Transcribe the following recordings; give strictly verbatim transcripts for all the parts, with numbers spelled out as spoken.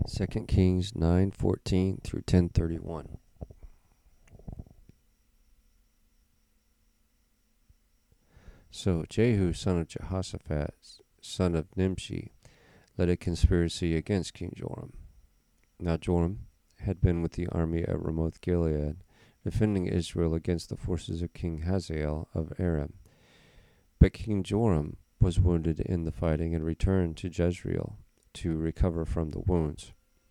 Second Kings nine fourteen through ten thirty-one. So Jehu, son of Jehoshaphat, son of Nimshi, led a conspiracy against King Joram. Now Joram had been with the army at Ramoth Gilead, defending Israel against the forces of King Hazael of Aram. But King Joram was wounded in the fighting and returned to Jezreel to recover from the wounds.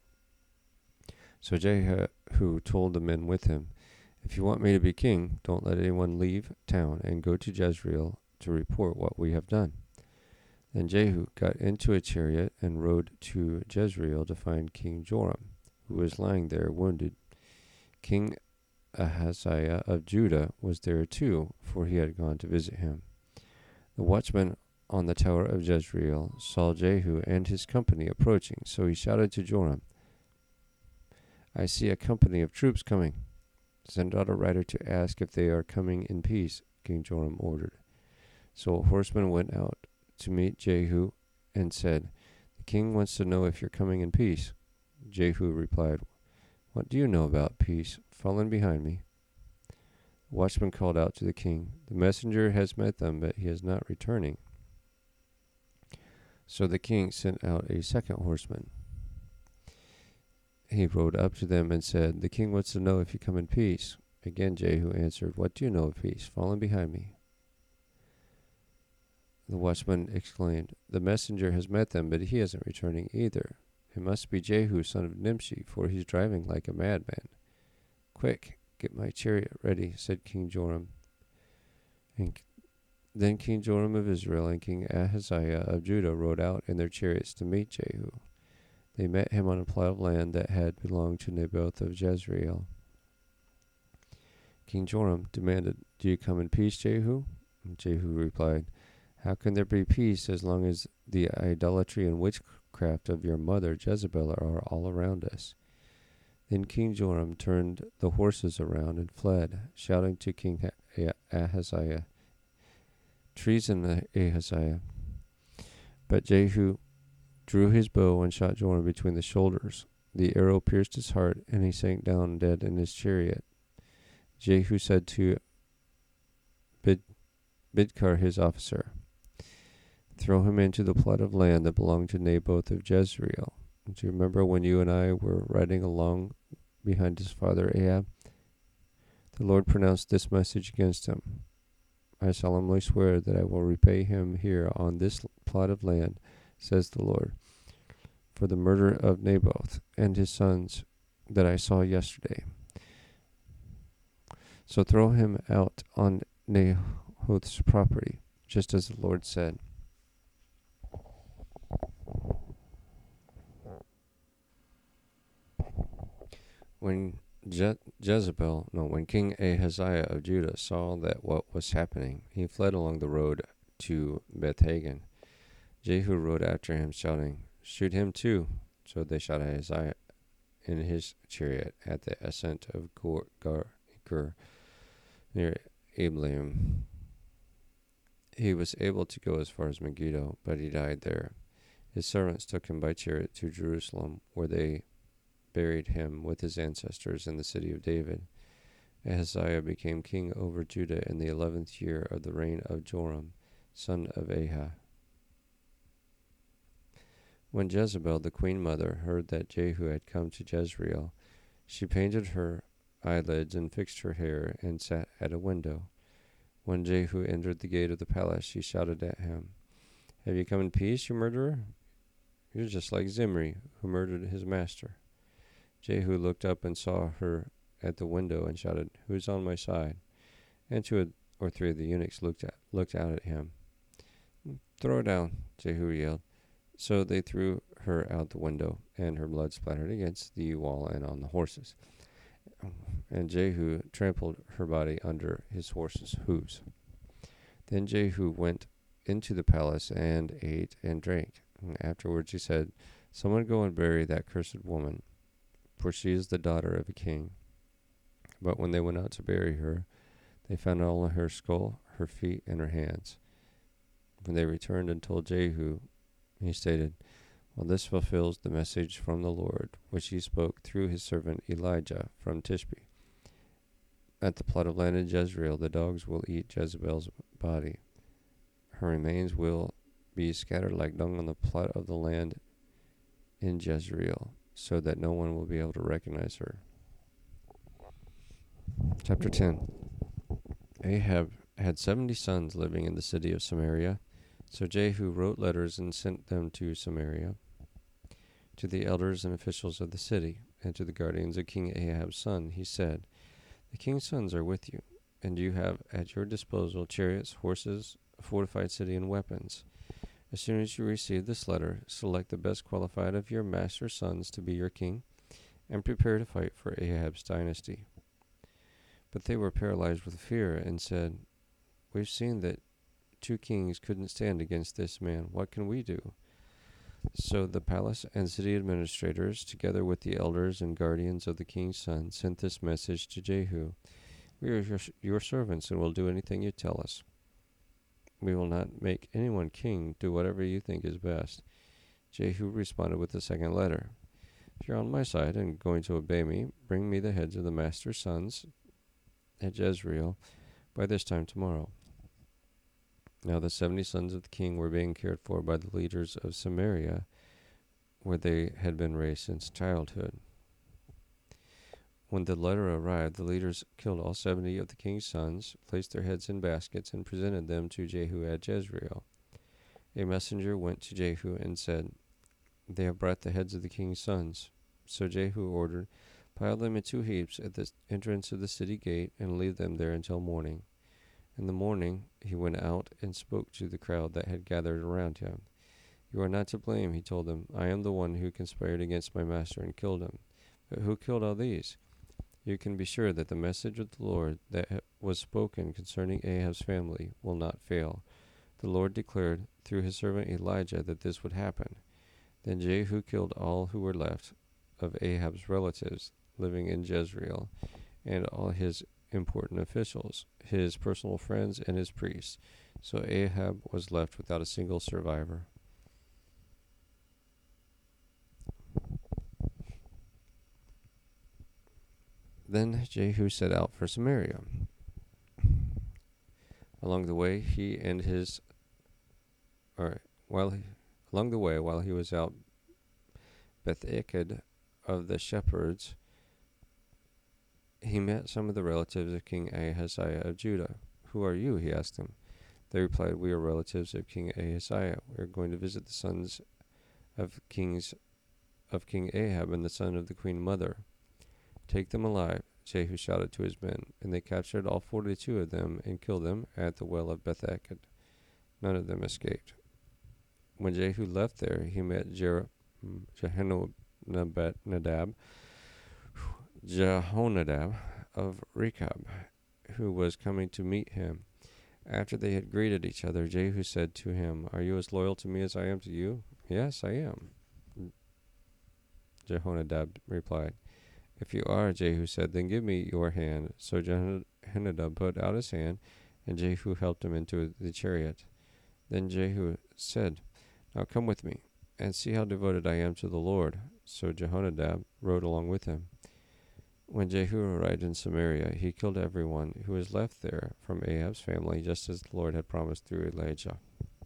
So Jehu told the men with him, "If you want me to be king, don't let anyone leave town and go to Jezreel to report what we have done." Then Jehu got into a chariot and rode to Jezreel to find King Joram, who was lying there wounded. King Ahaziah of Judah was there too, for he had gone to visit him. The watchman on the tower of Jezreel saw Jehu and his company approaching, so he shouted to Joram, "I see a company of troops coming. Send out a rider to ask if they are coming in peace," King Joram ordered. So a horseman went out to meet Jehu and said, "The king wants to know if you're coming in peace." Jehu replied, "What do you know about peace? Fall in behind me." The watchman called out to the king, "The messenger has met them, but he is not returning." So the king sent out a second horseman. He rode up to them and said, "The king wants to know if you come in peace." Again Jehu answered, "What do you know of peace? Fall in behind me." The watchman exclaimed, "The messenger has met them, but he isn't returning either. It must be Jehu, son of Nimshi, for he's driving like a madman." "Quick, get my chariot ready," said King Joram. And then King Joram of Israel and King Ahaziah of Judah rode out in their chariots to meet Jehu. They met him on a plot of land that had belonged to Naboth of Jezreel. King Joram demanded, "Do you come in peace, Jehu?" And Jehu replied, "How can there be peace as long as the idolatry and witchcraft of your mother Jezebel are all around us?" Then King Joram turned the horses around and fled, shouting to King Ahaziah, "Treason, Ahaziah!" But Jehu drew his bow and shot Joram between the shoulders. The arrow pierced his heart, and he sank down dead in his chariot. Jehu said to Bid- Bidkar, his officer, "Throw him into the plot of land that belonged to Naboth of Jezreel. Do you remember when you and I were riding along behind his father Ahab? The Lord pronounced this message against him. I solemnly swear that I will repay him here on this plot of land, says the Lord, for the murder of Naboth and his sons that I saw yesterday. So throw him out on Naboth's property, just as the Lord said." When Je- Jezebel, no, when King Ahaziah of Judah saw that what was happening, he fled along the road to Beth-Hagen. Jehu rode after him, shouting, "Shoot him too!" So they shot Ahaziah in his chariot at the ascent of Gur, Gar, Gur near Ablaim. He was able to go as far as Megiddo, but he died there. His servants took him by chariot to Jerusalem, where they buried him with his ancestors in the city of David. Ahaziah became king over Judah in the eleventh year of the reign of Joram, son of Ahaz. When Jezebel, the queen mother, heard that Jehu had come to Jezreel, she painted her eyelids and fixed her hair and sat at a window. When Jehu entered the gate of the palace, she shouted at him, "Have you come in peace, you murderer? You're just like Zimri, who murdered his master." Jehu looked up and saw her at the window and shouted, "Who's on my side?" And two or three of the eunuchs looked at, looked out at him. "Throw her down," Jehu yelled. So they threw her out the window, and her blood splattered against the wall and on the horses. And Jehu trampled her body under his horses' hooves. Then Jehu went into the palace and ate and drank. And afterwards he said, "Someone go and bury that cursed woman, for she is the daughter of a king." But when they went out to bury her, they found only her skull, her feet, and her hands. When they returned and told Jehu, he stated, Well, this fulfills the message from the Lord, which he spoke through his servant Elijah from Tishbe. At the plot of land in Jezreel, the dogs will eat Jezebel's body. Her remains will be scattered like dung on the plot of the land in Jezreel, so that no one will be able to recognize her. Chapter ten. Ahab had seventy sons living in the city of Samaria. So Jehu wrote letters and sent them to Samaria, to the elders and officials of the city, and to the guardians of King Ahab's son. He said, "The king's sons are with you, and you have at your disposal chariots, horses, a fortified city, and weapons. As soon as you receive this letter, select the best qualified of your master's sons to be your king, and prepare to fight for Ahab's dynasty." But they were paralyzed with fear and said, "We've seen that two kings couldn't stand against this man. What can we do?" So the palace and city administrators, together with the elders and guardians of the king's son, sent this message to Jehu: "We are your, your servants and will do anything you tell us. We will not make anyone king. Do whatever you think is best." Jehu responded with the second letter: "If you're on my side and going to obey me, bring me the heads of the master's sons at Jezreel by this time tomorrow." Now the seventy sons of the king were being cared for by the leaders of Samaria, where they had been raised since childhood. When the letter arrived, the leaders killed all seventy of the king's sons, placed their heads in baskets, and presented them to Jehu at Jezreel. A messenger went to Jehu and said, "They have brought the heads of the king's sons." So Jehu ordered, "Pile them in two heaps at the entrance of the city gate, and leave them there until morning." In the morning he went out and spoke to the crowd that had gathered around him. "You are not to blame," he told them. "I am the one who conspired against my master and killed him. But who killed all these? You can be sure that the message of the Lord that was spoken concerning Ahab's family will not fail. The Lord declared through his servant Elijah that this would happen." Then Jehu killed all who were left of Ahab's relatives living in Jezreel, and all his important officials, his personal friends, and his priests. So Ahab was left without a single survivor. Then Jehu set out for Samaria. Along the way, he and his, or while he, along the way, while he was out Beth-eked of the shepherds, he met some of the relatives of King Ahaziah of Judah. "Who are you?" he asked them. They replied, "We are relatives of King Ahaziah. We are going to visit the sons of kings of King Ahab and the son of the queen mother." "Take them alive," Jehu shouted to his men, and they captured all forty-two of them and killed them at the well of Beth-eked. None of them escaped. When Jehu left there, he met Jer- Jehonadab, Jehonadab of Rechab, who was coming to meet him. After they had greeted each other, Jehu said to him, "Are you as loyal to me as I am to you?" "Yes, I am," Jehonadab replied. "If you are," Jehu said, "then give me your hand." So Jehonadab put out his hand, and Jehu helped him into the chariot. Then Jehu said, "Now come with me, and see how devoted I am to the Lord." So Jehonadab rode along with him. When Jehu arrived in Samaria, he killed everyone who was left there from Ahab's family, just as the Lord had promised through Elijah.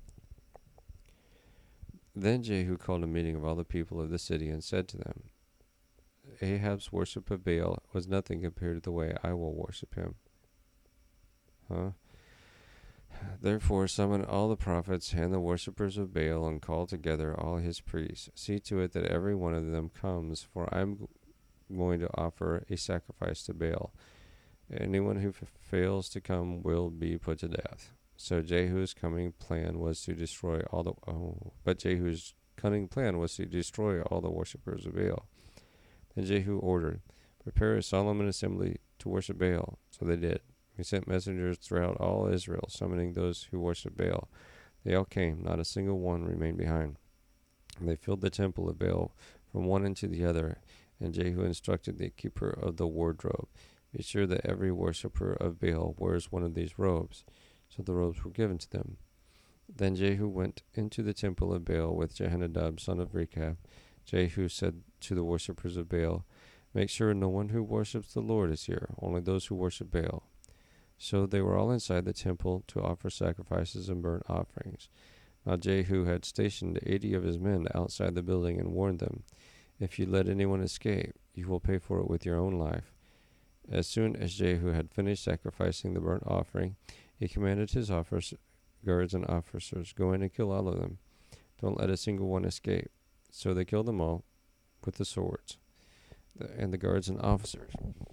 Then Jehu called a meeting of all the people of the city and said to them, "Ahab's worship of Baal was nothing compared to the way I will worship him. Huh? Therefore summon all the prophets and the worshippers of Baal and call together all his priests. See to it that every one of them comes, for I am going to offer a sacrifice to Baal. Anyone who f- fails to come will be put to death." So Jehu's coming plan was to destroy all the oh, but Jehu's cunning plan was to destroy all the worshippers of Baal. Then Jehu ordered, "Prepare a solemn assembly to worship Baal." So they did. He sent messengers throughout all Israel, summoning those who worship Baal. They all came; not a single one remained behind. And they filled the temple of Baal from one end to the other. And Jehu instructed the keeper of the wardrobe, "Be sure that every worshipper of Baal wears one of these robes." So the robes were given to them. Then Jehu went into the temple of Baal with Jehonadab son of Rechab. Jehu said to the worshippers of Baal, "Make sure no one who worships the Lord is here, only those who worship Baal." So they were all inside the temple to offer sacrifices and burnt offerings. Now Jehu had stationed eighty of his men outside the building and warned them, "If you let anyone escape, you will pay for it with your own life." As soon as Jehu had finished sacrificing the burnt offering, he commanded his officers, guards and officers, "Go in and kill all of them. Don't let a single one escape." So they killed them all with the swords, and the guards and officers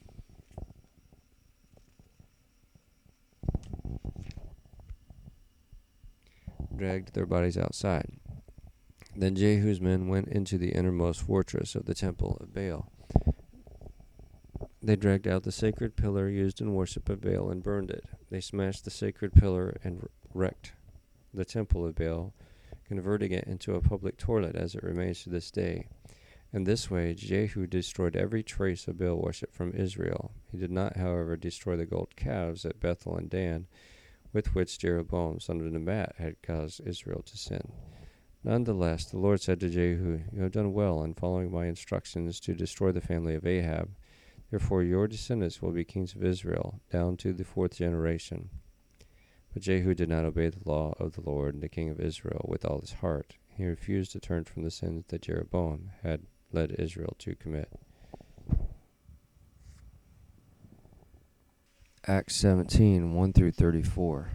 dragged their bodies outside. Then Jehu's men went into the innermost fortress of the temple of Baal. They dragged out the sacred pillar used in worship of Baal and burned it. They smashed the sacred pillar and wrecked the temple of Baal, converting it into a public toilet as it remains to this day. In this way, Jehu destroyed every trace of Baal worship from Israel. He did not, however, destroy the gold calves at Bethel and Dan, with which Jeroboam son of Nebat had caused Israel to sin. Nonetheless, the Lord said to Jehu, "You have done well in following my instructions to destroy the family of Ahab. Therefore your descendants will be kings of Israel, down to the fourth generation." But Jehu did not obey the law of the Lord, the king of Israel, with all his heart. He refused to turn from the sins that Jeroboam had led Israel to commit. Acts seventeen, one through thirty-four.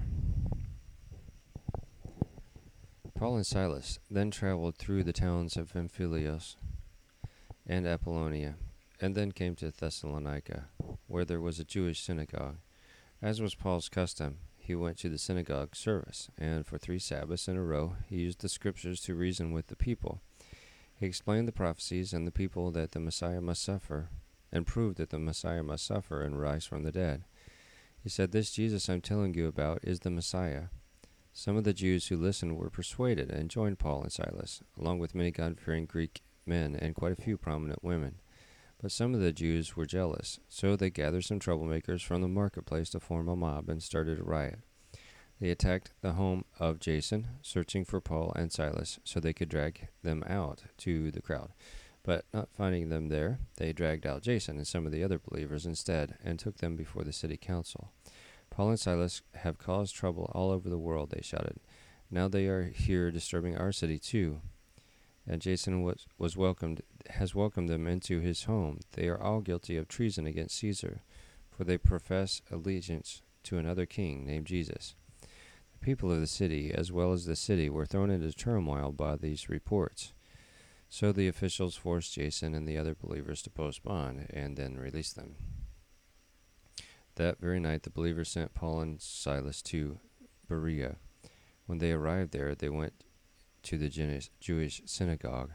Paul and Silas then traveled through the towns of Pamphylia and Apollonia, and then came to Thessalonica, where there was a Jewish synagogue. As was Paul's custom, he went to the synagogue service, and for three Sabbaths in a row he used the Scriptures to reason with the people. He explained the prophecies and the people that the Messiah must suffer, and proved that the Messiah must suffer and rise from the dead. He said, "This Jesus I'm telling you about is the Messiah." Some of the Jews who listened were persuaded and joined Paul and Silas, along with many God-fearing Greek men and quite a few prominent women. But some of the Jews were jealous, so they gathered some troublemakers from the marketplace to form a mob and started a riot. They attacked the home of Jason, searching for Paul and Silas so they could drag them out to the crowd. But not finding them there, they dragged out Jason and some of the other believers instead and took them before the city council. "Paul and Silas have caused trouble all over the world," they shouted. "Now they are here disturbing our city too. And Jason was, was welcomed, has welcomed them into his home. They are all guilty of treason against Caesar, for they profess allegiance to another king named Jesus." The people of the city, as well as the city, were thrown into turmoil by these reports. So the officials forced Jason and the other believers to postpone and then release them. That very night the believers sent Paul and Silas to Berea. When they arrived there, they went to the Jewish synagogue.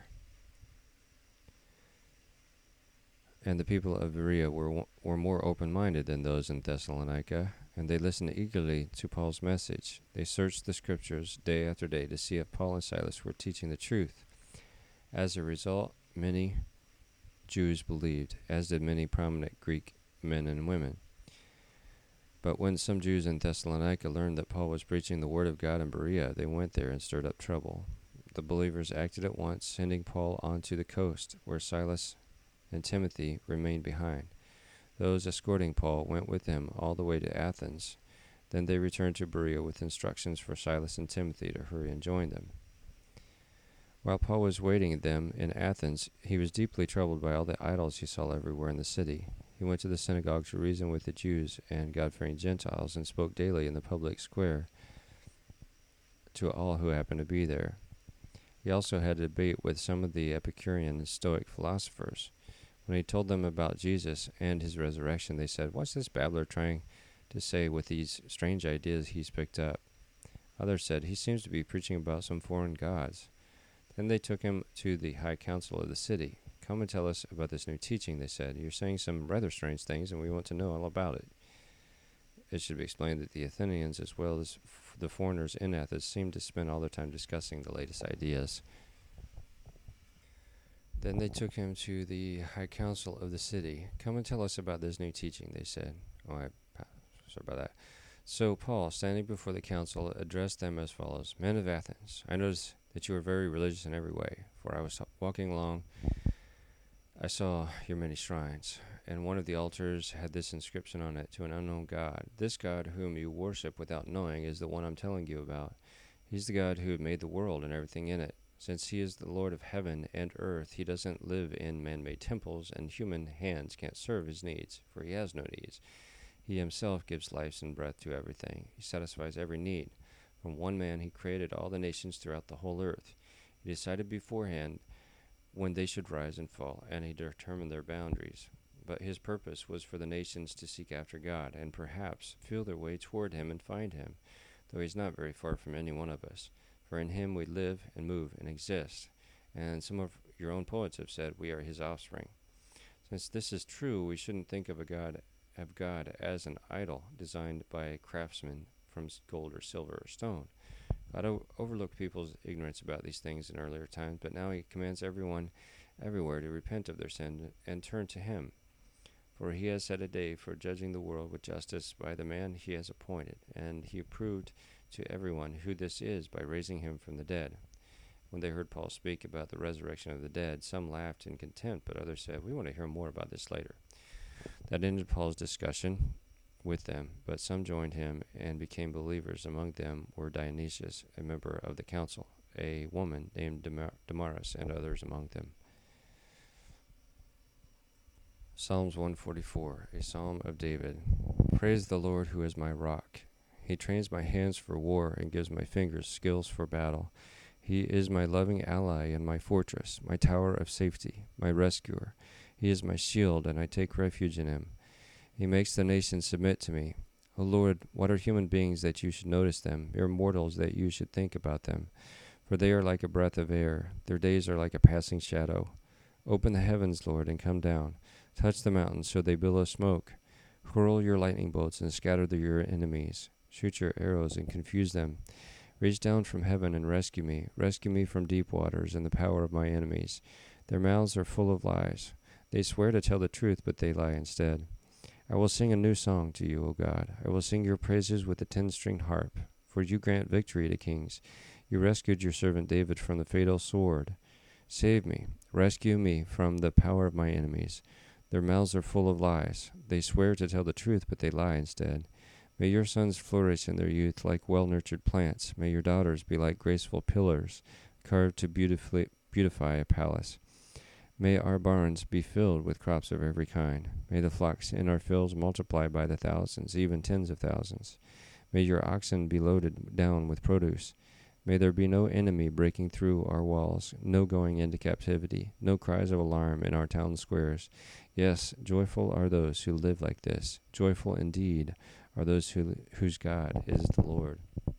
And the people of Berea were were more open-minded than those in Thessalonica, and they listened eagerly to Paul's message. They searched the Scriptures day after day to see if Paul and Silas were teaching the truth. As a result, many Jews believed, as did many prominent Greek men and women. But when some Jews in Thessalonica learned that Paul was preaching the word of God in Berea, they went there and stirred up trouble. The believers acted at once, sending Paul onto the coast, where Silas and Timothy remained behind. Those escorting Paul went with him all the way to Athens. Then they returned to Berea with instructions for Silas and Timothy to hurry and join them. While Paul was waiting them in Athens, he was deeply troubled by all the idols he saw everywhere in the city. He went to the synagogue to reason with the Jews and God-fearing Gentiles, and spoke daily in the public square to all who happened to be there. He also had a debate with some of the Epicurean and Stoic philosophers. When he told them about Jesus and his resurrection, they said, "What's this babbler trying to say with these strange ideas he's picked up?" Others said, "He seems to be preaching about some foreign gods." Then they took him to the high council of the city. "Come and tell us about this new teaching," they said. "You're saying some rather strange things, and we want to know all about it." It should be explained that the Athenians, as well as f- the foreigners in Athens, seemed to spend all their time discussing the latest ideas. Then they took him to the high council of the city. "Come and tell us about this new teaching," they said. Oh, I sorry about that. So Paul, standing before the council, addressed them as follows: Men of Athens, I notice that you are very religious in every way, for I was walking along, I saw your many shrines, and one of the altars had this inscription on it: to an unknown God. This God whom you worship without knowing is the one I'm telling you about. He's the God who made the world and everything in it. Since he is the Lord of heaven and earth, he doesn't live in man-made temples, and human hands can't serve his needs, for he has no needs. He himself gives life and breath to everything. He satisfies every need. From one man he created all the nations throughout the whole earth. He decided beforehand when they should rise and fall, and he determined their boundaries. But his purpose was for the nations to seek after God, and perhaps feel their way toward him and find him, though he's not very far from any one of us. For in him we live and move and exist. And some of your own poets have said we are his offspring. Since this is true, we shouldn't think of a God of God as an idol designed by a craftsman from gold or silver or stone. God o- overlooked people's ignorance about these things in earlier times, but now he commands everyone everywhere to repent of their sin and turn to him. For he has set a day for judging the world with justice by the man he has appointed, and he proved to everyone who this is by raising him from the dead. When they heard Paul speak about the resurrection of the dead, some laughed in contempt, but others said, we want to hear more about this later. That ended Paul's discussion with them, but some joined him and became believers. Among them were Dionysius, a member of the council, a woman named Damar- Damaris, and others among them. Psalms one forty-four, a psalm of David. Praise the Lord, who is my rock. He trains my hands for war and gives my fingers skills for battle. He is my loving ally and my fortress, my tower of safety, my rescuer. He is my shield, and I take refuge in him. He makes the nations submit to me. O Lord, what are human beings that you should notice them, mere mortals that you should think about them? For they are like a breath of air. Their days are like a passing shadow. Open the heavens, Lord, and come down. Touch the mountains so they billow smoke. Hurl your lightning bolts and scatter the, your enemies. Shoot your arrows and confuse them. Reach down from heaven and rescue me. Rescue me from deep waters and the power of my enemies. Their mouths are full of lies. They swear to tell the truth, but they lie instead. I will sing a new song to you, O God. I will sing your praises with a ten-stringed harp, for you grant victory to kings. You rescued your servant David from the fatal sword. Save me, rescue me from the power of my enemies. Their mouths are full of lies. They swear to tell the truth, but they lie instead. May your sons flourish in their youth like well-nurtured plants. May your daughters be like graceful pillars, carved to beautifully beautify a palace. May our barns be filled with crops of every kind. May the flocks in our fields multiply by the thousands, even tens of thousands. May your oxen be loaded down with produce. May there be no enemy breaking through our walls, no going into captivity, no cries of alarm in our town squares. Yes, joyful are those who live like this. Joyful indeed are those who, whose God is the Lord.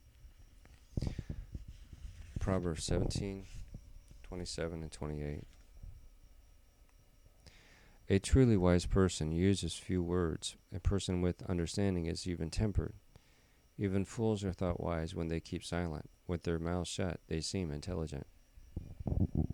Proverbs seventeen, twenty-seven and twenty-eight. A truly wise person uses few words. A person with understanding is even-tempered. Even fools are thought wise when they keep silent. With their mouths shut, they seem intelligent.